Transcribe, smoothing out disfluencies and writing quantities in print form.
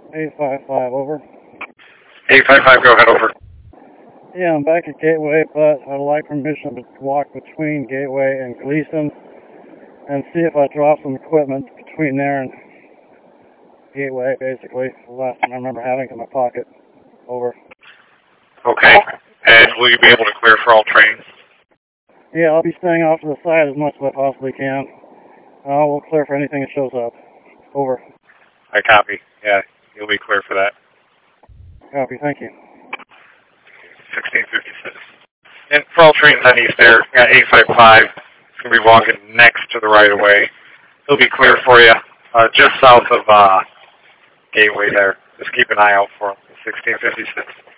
855, over. 855, go ahead, over. Yeah, I'm back at Gateway, but I'd like permission to walk between Gateway and Gleason and see if I drop some equipment between there and Gateway, basically. The last time I remember having it in my pocket. Over. Okay. And will you be able to clear for all trains? Yeah, I'll be staying off to the side as much as I possibly can. We'll clear for anything that shows up. Over. I copy. Yeah, you'll be clear for that. Copy, thank you. 1656. And for all trains on East Air, we got 855. It's going to be walking next to the right-of-way. He'll be clear for you just south of Gateway there. Just keep an eye out for him. 1656.